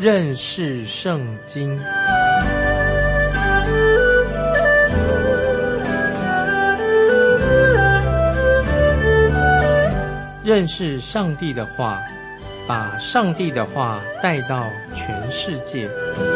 认识圣经。认识上帝的话，把上帝的话带到全世界。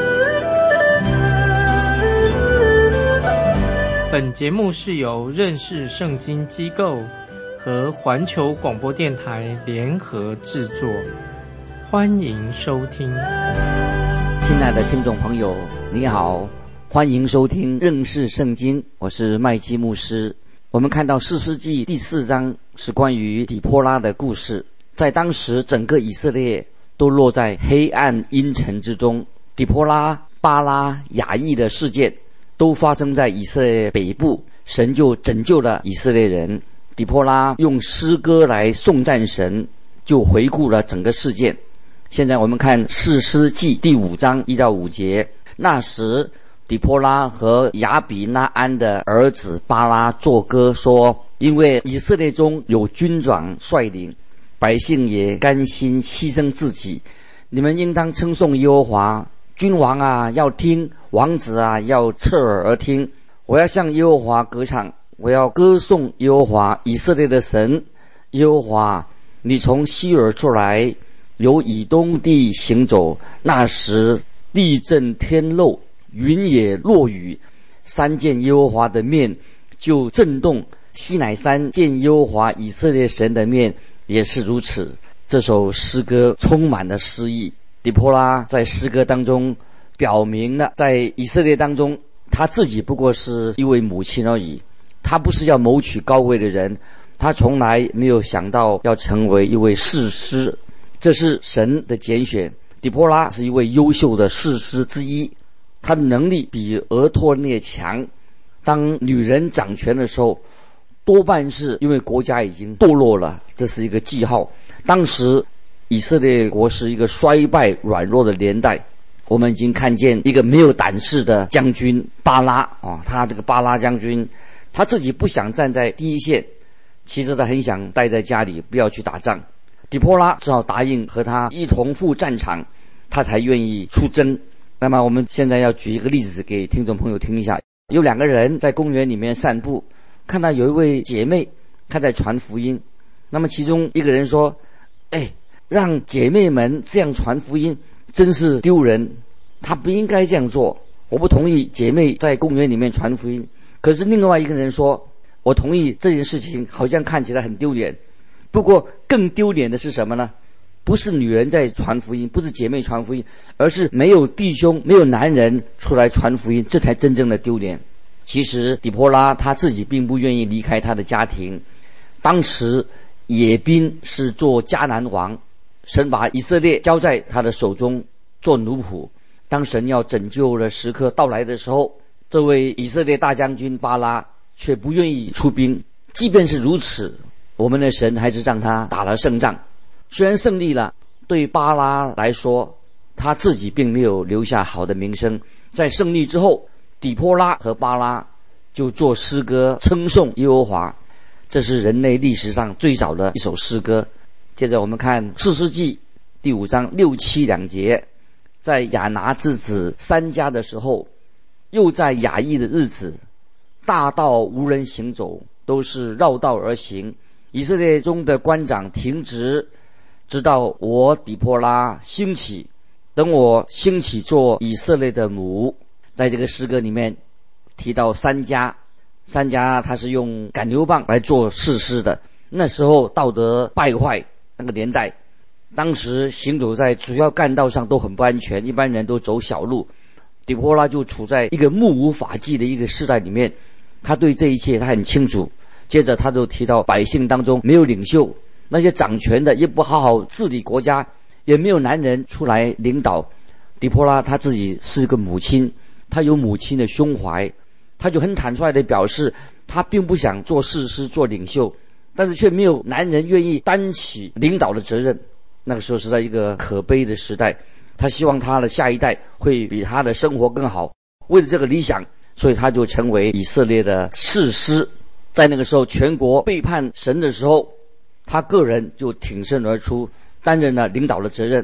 本节目是由认识圣经机构和环球广播电台联合制作，欢迎收听。 亲爱的听众朋友，你好，欢迎收听认识圣经，我是麦基牧师。我们看到士师记第4章是关于底波拉的故事。在当时整个以色列都落在黑暗阴沉之中，底波拉、巴拉、雅亿的事件都发生在以色列北部，神就拯救了以色列人。底波拉用诗歌来颂赞神，就回顾了整个事件。现在我们看士师记第5章1到5节。那时底波拉和亚比拿安的儿子巴拉作歌说，因为以色列中有军长率领，百姓也甘心牺牲自己，你们应当称颂耶和华。君王啊要听，王子啊要侧耳而听。我要向耶和华歌唱，我要歌颂耶和华以色列的神。耶和华，你从西珥出来，由以东地行走，那时地震天漏，云也落雨，山见耶和华的面就震动，西乃山见耶和华以色列神的面也是如此。这首诗歌充满了诗意。底波拉在诗歌当中表明了，在以色列当中，他自己不过是一位母亲而已，他不是要谋取高位的人，他从来没有想到要成为一位士师，这是神的拣选。底波拉是一位优秀的士师之一，他的能力比俄托涅强。当女人掌权的时候，多半是因为国家已经堕落了，这是一个记号。当时以色列国是一个衰败软弱的年代，我们已经看见一个没有胆识的将军巴拉他这个巴拉将军，他自己不想站在第一线，其实他很想待在家里，不要去打仗。底波拉只好答应和他一同赴战场，他才愿意出征。那么我们现在要举一个例子给听众朋友听一下。有2个人在公园里面散步，看到有一位姐妹她在传福音，那么其中一个人说，让姐妹们这样传福音真是丢人，她不应该这样做，我不同意姐妹在公园里面传福音。可是另外一个人说，我同意这件事情好像看起来很丢脸，不过更丢脸的是什么呢？不是女人在传福音，不是姐妹传福音，而是没有弟兄，没有男人出来传福音，这才真正的丢脸。其实底波拉他自己并不愿意离开他的家庭。当时野宾是做迦南王，神把以色列交在他的手中做奴仆。当神要拯救的时刻到来的时候，这位以色列大将军巴拉却不愿意出兵。即便是如此，我们的神还是让他打了胜仗。虽然胜利了，对巴拉来说，他自己并没有留下好的名声。在胜利之后，底波拉和巴拉就做诗歌称颂耶和华，这是人类历史上最早的一首诗歌。接着我们看士师记第5章6、7两节。在亚拿之子3家的时候，又在雅亿的日子，大道无人行走，都是绕道而行。以色列中的官长停职，直到我底波拉兴起，等我兴起做以色列的母。在这个诗歌里面提到3家，他是用赶牛棒来做士师的。那时候道德败坏，那个年代，当时行走在主要干道上都很不安全，一般人都走小路。底波拉就处在一个目无法纪的一个时代里面，他对这一切他很清楚。接着他就提到百姓当中没有领袖，那些掌权的也不好好治理国家，也没有男人出来领导。底波拉他自己是个母亲，他有母亲的胸怀，他就很坦率地表示，他并不想做士师做领袖，但是却没有男人愿意担起领导的责任。那个时候是在一个可悲的时代，他希望他的下一代会比他的生活更好。为了这个理想，所以他就成为以色列的士师。在那个时候全国背叛神的时候，他个人就挺身而出，担任了领导的责任。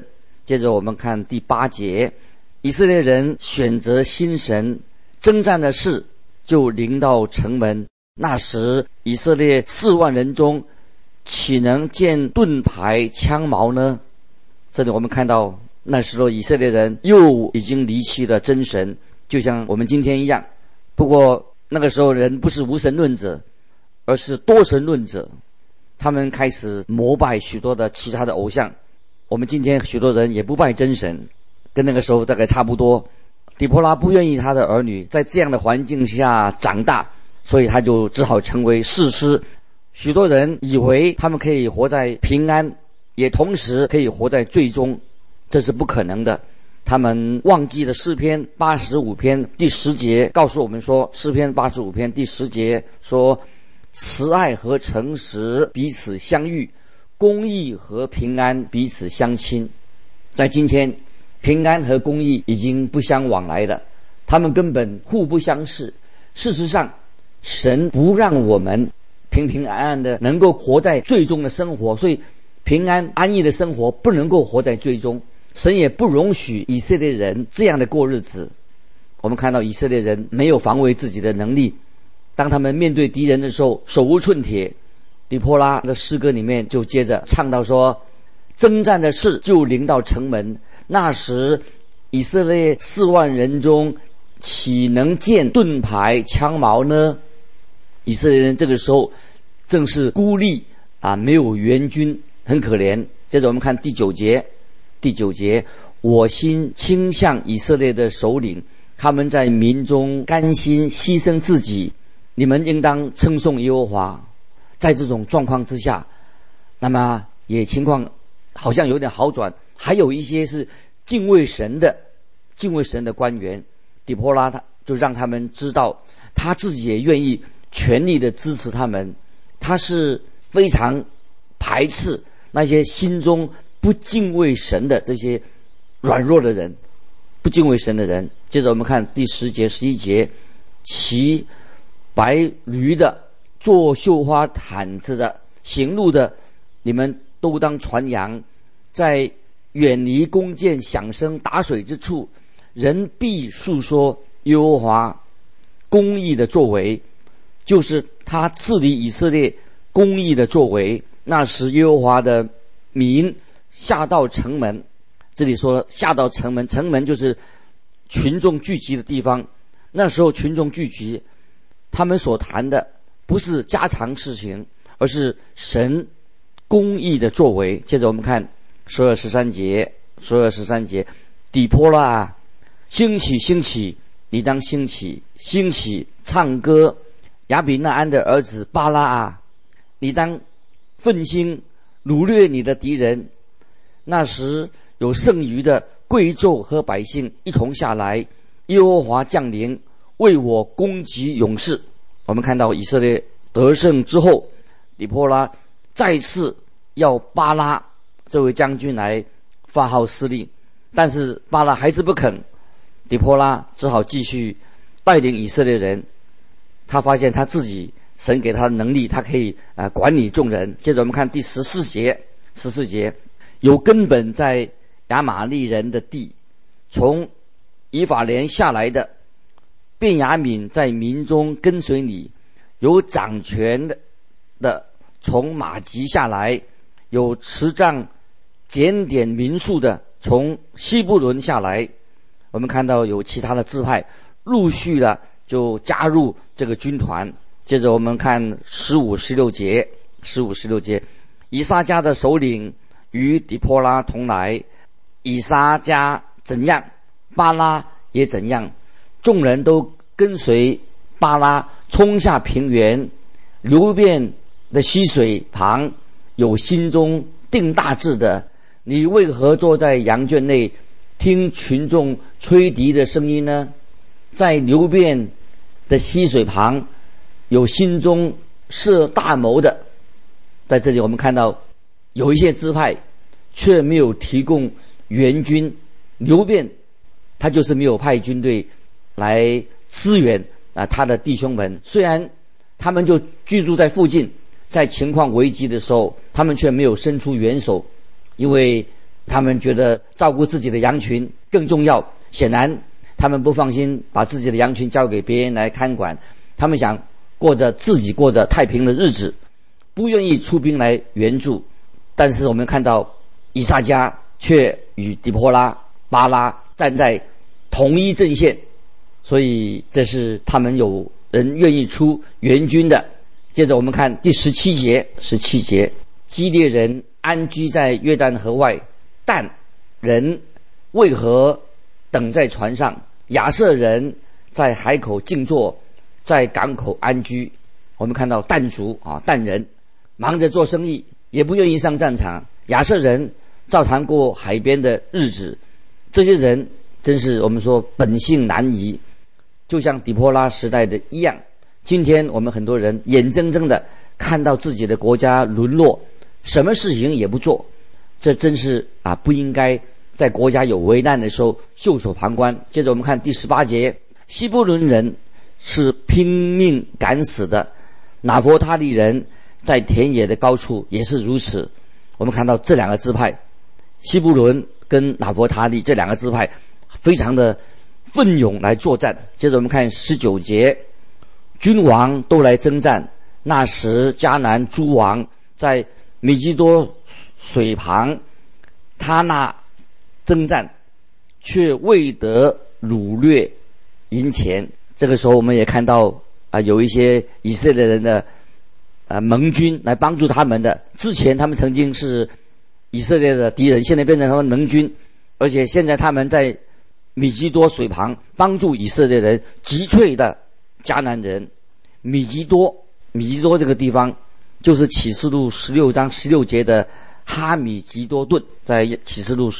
接着我们看第8节，以色列人选择新神，征战的事就临到城门。那时以色列4万人中，岂能见盾牌枪矛呢？这里我们看到那时候以色列人又已经离弃了真神，就像我们今天一样。不过那个时候人不是无神论者，而是多神论者，他们开始膜拜许多的其他的偶像。我们今天许多人也不拜真神，跟那个时候大概差不多。底波拉不愿意他的儿女在这样的环境下长大，所以他就只好成为士师。许多人以为他们可以活在平安，也同时可以活在罪中，这是不可能的。他们忘记了诗篇85篇第10节告诉我们说，诗篇85篇第10节说，慈爱和诚实彼此相遇，公义和平安彼此相亲。在今天，平安和公义已经不相往来了，他们根本互不相识。事实上，神不让我们平平安安的能够活在罪中的生活，所以平安安逸的生活不能够活在罪中。神也不容许以色列人这样的过日子。我们看到以色列人没有防卫自己的能力，当他们面对敌人的时候手无寸铁。底波拉的诗歌里面就接着唱到说，征战的事就临到城门，那时以色列4万人中，岂能见盾牌枪矛呢？以色列人这个时候正是孤立没有援军，很可怜。接着我们看第9节，我心倾向以色列的首领，他们在民中甘心牺牲自己，你们应当称颂耶和华。在这种状况之下，那么也情况好像有点好转，还有一些是敬畏神的官员，底波拉他就让他们知道他自己也愿意全力的支持他们，他是非常排斥那些心中不敬畏神的这些软弱的人，不敬畏神的人。接着我们看第10节11节，骑白驴的，做绣花毯子的，行路的，你们都当传扬，在远离弓箭响声打水之处，人必述说耶和华公义的作为，就是他治理以色列公义的作为。那时耶和华的民下到城门，这里说下到城门，城门就是群众聚集的地方。那时候群众聚集，他们所谈的不是家常事情，而是神公义的作为。接着我们看12、13节，底波拉兴起兴起，你当兴起兴起唱歌，亚比纳安的儿子巴拉你当奋心掳掠你的敌人。那时有剩余的贵胄和百姓一同下来，耶和华降临，为我攻击勇士。我们看到以色列得胜之后，底波拉再次要巴拉这位将军来发号施令，但是巴拉还是不肯。底波拉只好继续带领以色列人，他发现他自己神给他的能力，他可以管理众人。接着我们看第14节，有根本在亚玛利人的地，从以法莲下来的便雅悯在民中跟随你，有掌权的从马吉下来，有持杖检点民数的从西布伦下来。我们看到有其他的支派陆续的就加入这个军团。接着我们看15、16节，以撒家的首领与底波拉同来，以撒家怎样，巴拉也怎样，众人都跟随巴拉冲下平原，流遍的溪水旁，有心中定大志的，你为何坐在羊圈内，听群众吹笛的声音呢？在流遍的溪水旁，有心中设大谋的。在这里我们看到有一些支派却没有提供援军，流遍他就是没有派军队来支援他的弟兄们。虽然他们就居住在附近，在情况危急的时候他们却没有伸出援手，因为他们觉得照顾自己的羊群更重要，显然他们不放心把自己的羊群交给别人来看管，他们想自己过着太平的日子，不愿意出兵来援助。但是我们看到以萨迦却与底波拉、巴拉站在同一阵线，所以这是他们有人愿意出援军的。接着我们看第17节，基列人安居在约旦河外，但人为何等在船上？亚设人在海口静坐，在港口安居。我们看到但族但人忙着做生意，也不愿意上战场。亚设人照常过海边的日子。这些人真是我们说本性难移，就像底波拉时代的一样。今天我们很多人眼睁睁的看到自己的国家沦落，什么事情也不做，这真是不应该在国家有危难的时候袖手旁观。接着我们看第18节，希伯伦人是拼命赶死的，拿弗他利人在田野的高处也是如此。我们看到这两个支派，希伯伦跟拿弗他利这两个支派非常的奋勇来作战。接着我们看19节，君王都来征战，那时迦南诸王在米基多水旁，他那征战，却未得掳掠银钱。这个时候我们也看到有一些以色列人的盟军来帮助他们的。之前他们曾经是以色列的敌人，现在变成他们盟军，而且现在他们在米基多水旁帮助以色列人击退的迦南人。米基多这个地方就是启示录16章16节的哈米吉多顿，在启示录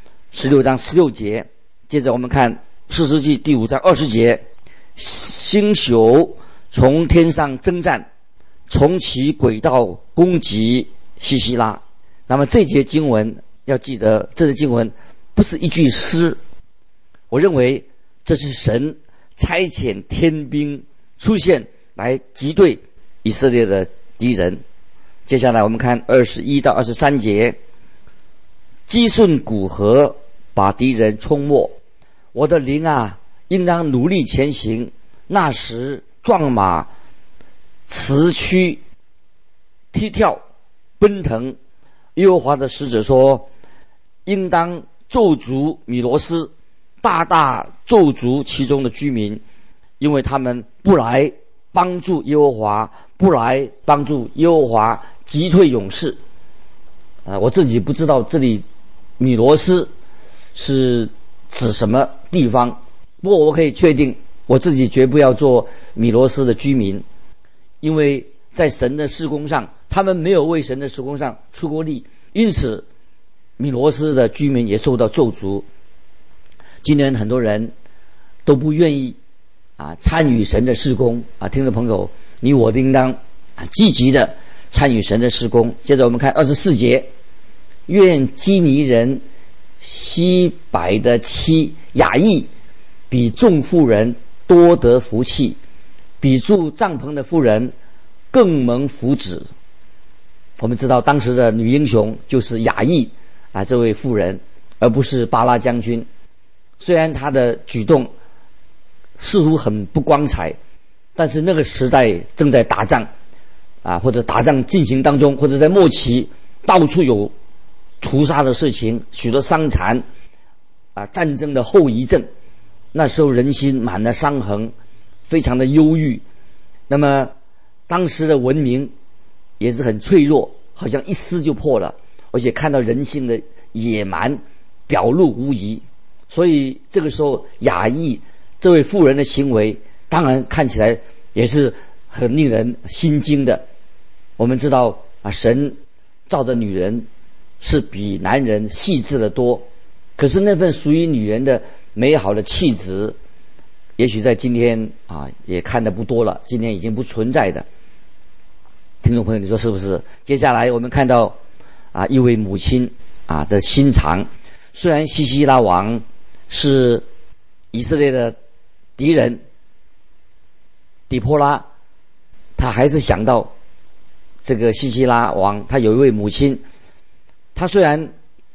16章16节。接着我们看士师记第5章20节，星宿从天上征战，从其轨道攻击西西拉。那么这节经文要记得，这节经文不是一句诗，我认为这是神差遣天兵出现来击退以色列的敌人。接下来我们看21到23节，基顺古河把敌人冲没，我的灵应当努力前行。那时壮马驰驱踢跳奔腾。耶和华的使者说，应当咒诅米罗斯，大大咒诅其中的居民，因为他们不来帮助耶和华，不来帮助耶和华击退勇士。我自己不知道这里米罗斯是指什么地方，不过我可以确定我自己绝不要做米罗斯的居民，因为在神的事工上他们没有为神的事工上出过力，因此米罗斯的居民也受到咒诅。今天很多人都不愿意参与神的事工听众朋友，你我应当积极的参与神的事工。接着我们看24节，愿基尼人西百的妻雅意比众妇人多得福气，比住帐篷的妇人更蒙福祉。我们知道当时的女英雄就是雅意这位妇人，而不是巴拉将军。虽然她的举动似乎很不光彩，但是那个时代正在打仗或者打仗进行当中，或者在末期，到处有屠杀的事情，许多伤残战争的后遗症。那时候人心满了伤痕，非常的忧郁。那么当时的文明也是很脆弱，好像一撕就破了，而且看到人性的野蛮表露无遗。所以这个时候雅意这位妇人的行为当然看起来也是很令人心惊的。我们知道神造的女人是比男人细致的多，可是那份属于女人的美好的气质，也许在今天也看得不多了，今天已经不存在的。听众朋友，你说是不是？接下来我们看到一位母亲的心肠。虽然西西拉王是以色列的敌人底波拉，他还是想到这个西西拉王，他有一位母亲，他虽然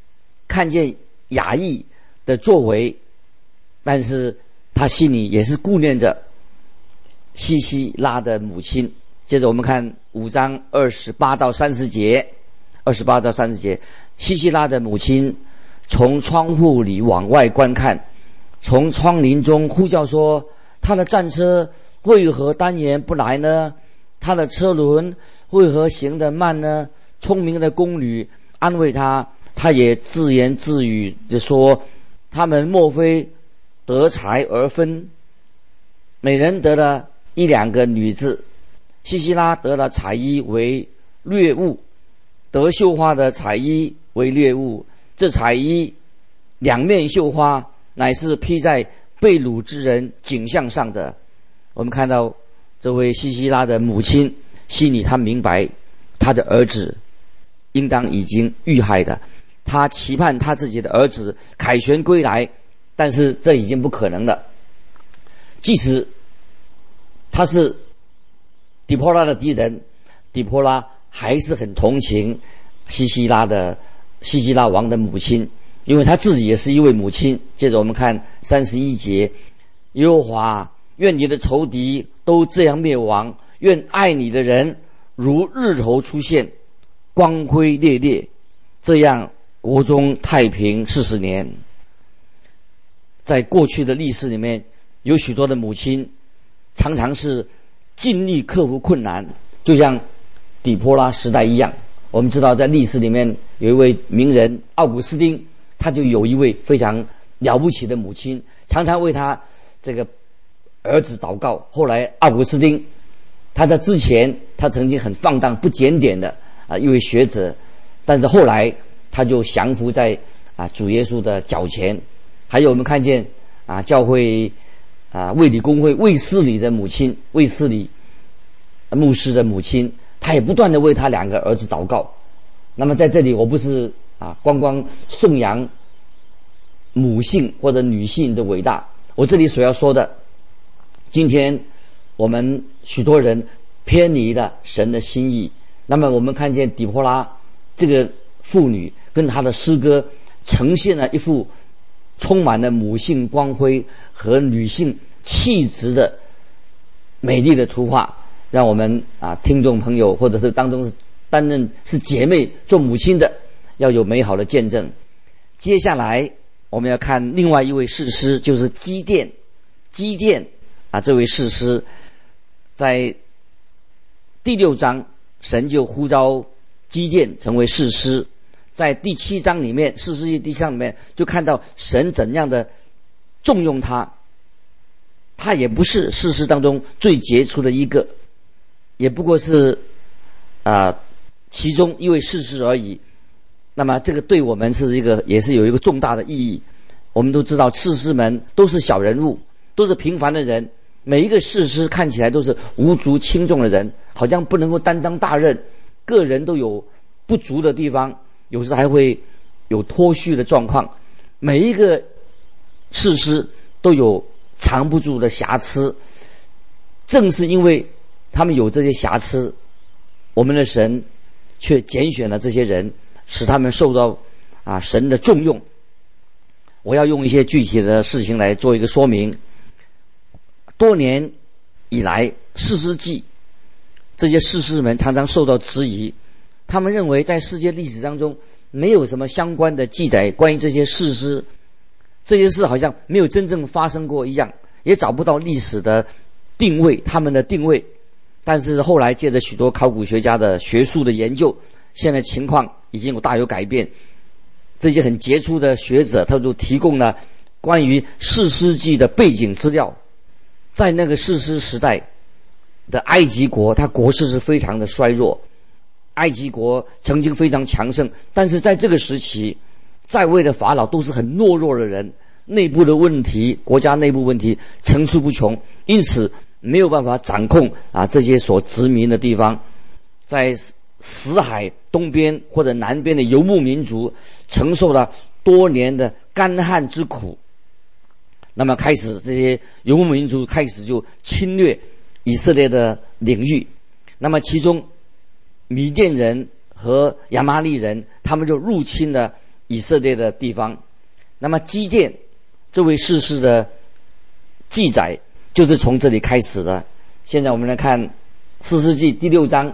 看见雅意的作为，但是他心里也是顾念着西西拉的母亲。接着我们看5章28到30节，28到30节，西西拉的母亲从窗户里往外观看，从窗棂中呼叫说：他的战车为何单言不来呢？他的车轮为何行得慢呢？聪明的宫女安慰他，他也自言自语地说：他们莫非得财而分，每人得了1-2个女子。西西拉得了彩衣为掠物，得绣花的彩衣为掠物。这彩衣2面绣花，乃是披在被掳之人颈项上的。我们看到这位西西拉的母亲心里，她明白她的儿子应当已经遇害的，她期盼她自己的儿子凯旋归来，但是这已经不可能了。即使他是底波拉的敌人，底波拉还是很同情西西拉王的母亲，因为他自己也是一位母亲。接着我们看31节，耶和华，愿你的仇敌都这样灭亡，愿爱你的人如日头出现，光辉烈烈，这样国中太平40年。在过去的历史里面，有许多的母亲常常是尽力克服困难，就像底波拉时代一样。我们知道在历史里面有一位名人奥古斯丁，他就有一位非常了不起的母亲，常常为他这个儿子祷告。后来奥古斯丁他在之前他曾经很放荡不检点的一位学者，但是后来他就降服在主耶稣的脚前。还有我们看见教会卫理公会卫斯理的母亲，卫斯理牧师的母亲，他也不断的为他2个儿子祷告。那么在这里我不是光颂扬母性或者女性的伟大，我这里所要说的，今天我们许多人偏离了神的心意。那么我们看见底波拉这个妇女跟她的诗歌呈现了一幅充满了母性光辉和女性气质的美丽的图画，让我们听众朋友或者是当中是担任是姐妹做母亲的要有美好的见证。接下来我们要看另外一位士师，就是基甸这位士师在第6章神就呼召基甸成为士师。在第7章里面，士师记第7章里面就看到神怎样的重用他。他也不是士师当中最杰出的一个，也不过是其中一位士师而已。那么这个对我们也是有一个重大的意义。我们都知道士师们都是小人物，都是平凡的人，每一个士师看起来都是无足轻重的人，好像不能够担当大任，个人都有不足的地方，有时还会有脱序的状况。每一个士师都有藏不住的瑕疵，正是因为他们有这些瑕疵，我们的神却拣选了这些人，使他们受到神的重用。我要用一些具体的事情来做一个说明。多年以来，士师记这些士师们常常受到质疑，他们认为在世界历史当中没有什么相关的记载关于这些士师，这些事好像没有真正发生过一样，也找不到历史的定位，他们的定位。但是后来借着许多考古学家的学术的研究，现在情况已经大有改变。这些很杰出的学者他就提供了关于士师记的背景资料。在那个士师时代的埃及国，它国势是非常的衰弱，埃及国曾经非常强盛，但是在这个时期在位的法老都是很懦弱的人，内部的问题，国家内部问题层出不穷，因此没有办法掌控这些所殖民的地方。在死海东边或者南边的游牧民族承受了多年的干旱之苦，那么开始这些游牧民族开始就侵略以色列的领域。那么其中米甸人和亚玛力人他们就入侵了以色列的地方。那么基甸这位士师的记载就是从这里开始的。现在我们来看士师记第6章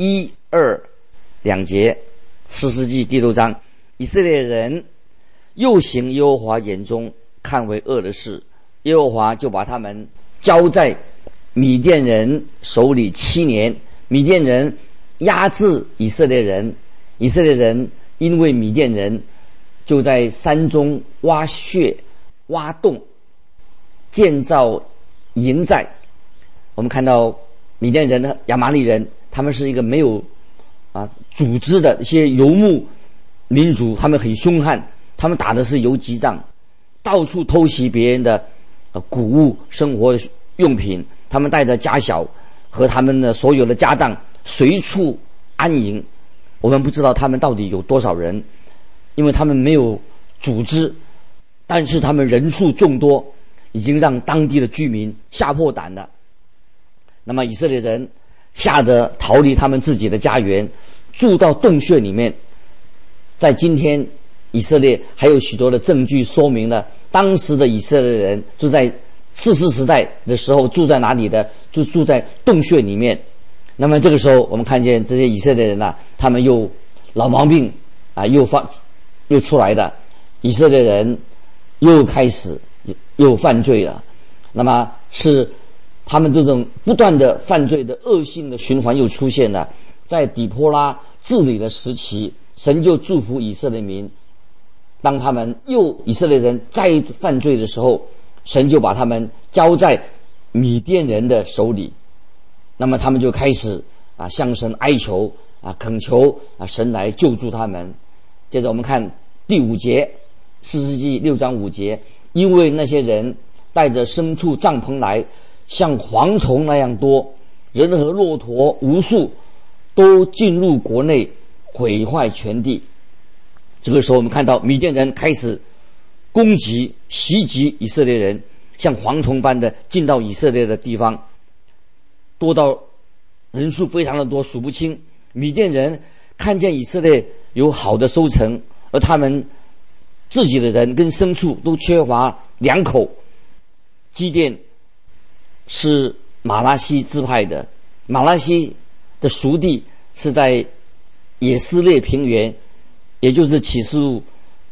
1、2两节。士师记第6章，以色列人又行耶和华眼中看为恶的事，耶和华就把他们交在米甸人手里7年。米甸人压制以色列人，以色列人因为米甸人就在山中挖穴挖洞，建造营寨。我们看到米甸人、亚玛力人，他们是一个没有组织的一些游牧民族，他们很凶悍，他们打的是游击战，到处偷袭别人的谷物、生活用品，他们带着家小和他们的所有的家当随处安营。我们不知道他们到底有多少人，因为他们没有组织，但是他们人数众多，已经让当地的居民吓破胆了。那么以色列人吓得逃离他们自己的家园，住到洞穴里面。在今天以色列还有许多的证据说明了当时的以色列人就在士师时代的时候住在哪里的，就住在洞穴里面。那么这个时候我们看见这些以色列人他们又老毛病又出来的，以色列人又开始又犯罪了。那么是他们这种不断的犯罪的恶性的循环又出现了。在底波拉治理的时期，神就祝福以色列民，当他们以色列人再犯罪的时候，神就把他们交在米甸人的手里。那么他们就开始向神哀求恳求神来救助他们。接着我们看第5节，士师记6章5节，因为那些人带着牲畜帐篷来，像蝗虫那样多，人和骆驼无数，都进入国内，毁坏全地。这个时候我们看到米甸人开始攻击袭击以色列人，像蝗虫般的进到以色列的地方，多到人数非常的多，数不清。米甸人看见以色列有好的收成，而他们自己的人跟牲畜都缺乏两口。基甸是马拉西支派的，马拉西的属地是在以斯列平原，也就是启示录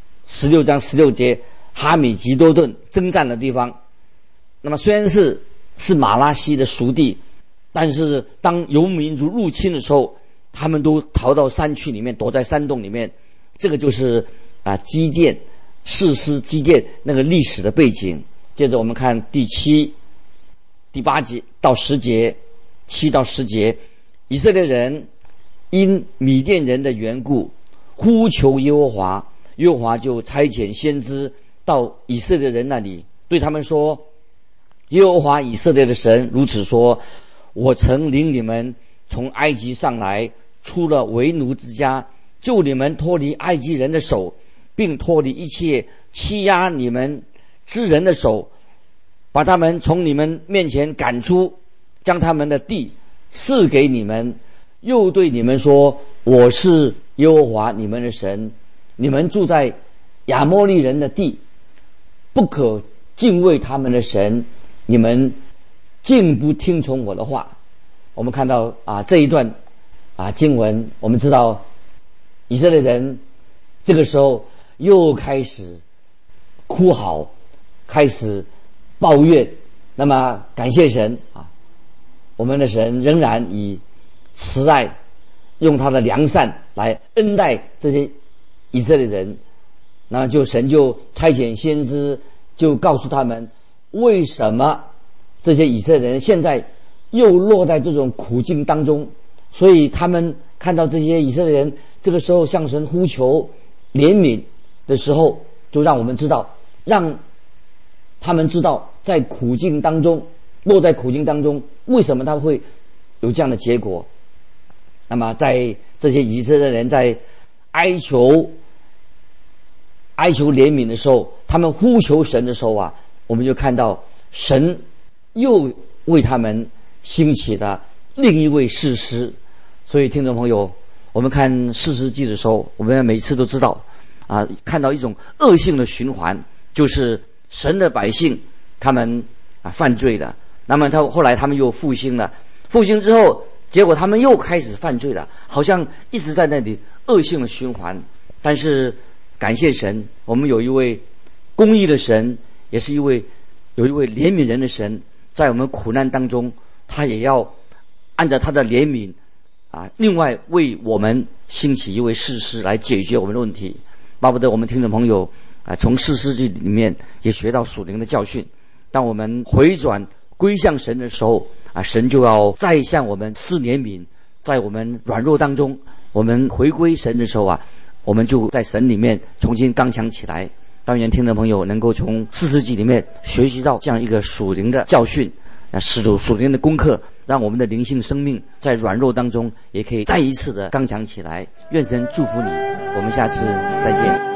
16章16节哈米吉多顿征战的地方。那么虽然是马拉西的属地，但是当游牧民族入侵的时候，他们都逃到山区里面，躲在山洞里面。这个就是基甸士师基甸那个历史的背景。接着我们看第8节到10节，7到10节，以色列人因米甸人的缘故呼求耶和华，耶和华就差遣先知到以色列人那里，对他们说：耶和华以色列的神如此说，我曾领你们从埃及上来，出了为奴之家，救你们脱离埃及人的手，并脱离一切欺压你们之人的手，把他们从你们面前赶出，将他们的地赐给你们，又对你们说：我是耶和华你们的神，你们住在亚摩利人的地，不可敬畏他们的神，你们竟不听从我的话。我们看到这一段经文，我们知道以色列人这个时候又开始哭嚎，开始抱怨。那么感谢神我们的神仍然以慈爱，用他的良善来恩待这些以色列人。那么神就差遣先知，就告诉他们为什么这些以色列人现在又落在这种苦境当中。所以他们看到这些以色列人这个时候向神呼求怜悯的时候，就让我们知道，让他们知道在苦境当中，落在苦境当中，为什么他会有这样的结果。那么在这些以色列人在哀求怜悯的时候，他们呼求神的时候我们就看到神又为他们兴起的另一位士师。所以听众朋友，我们看士师记的时候，我们每次都知道看到一种恶性的循环，就是神的百姓他们犯罪了，那么后来他们又复兴了，复兴之后结果他们又开始犯罪了，好像一直在那里恶性的循环。但是感谢神，我们有一位公义的神，也是有一位怜悯人的神，在我们苦难当中，他也要按照他的怜悯另外为我们兴起一位士师来解决我们的问题。巴不得我们听众朋友从士师记里面也学到属灵的教训。当我们回转归向神的时候神就要再向我们施怜悯，在我们软弱当中，我们回归神的时候我们就在神里面重新刚强起来。当愿听众朋友能够从士师记里面学习到这样一个属灵的教训，属灵的功课，让我们的灵性生命在软弱当中也可以再一次的刚强起来。愿神祝福你，我们下次再见。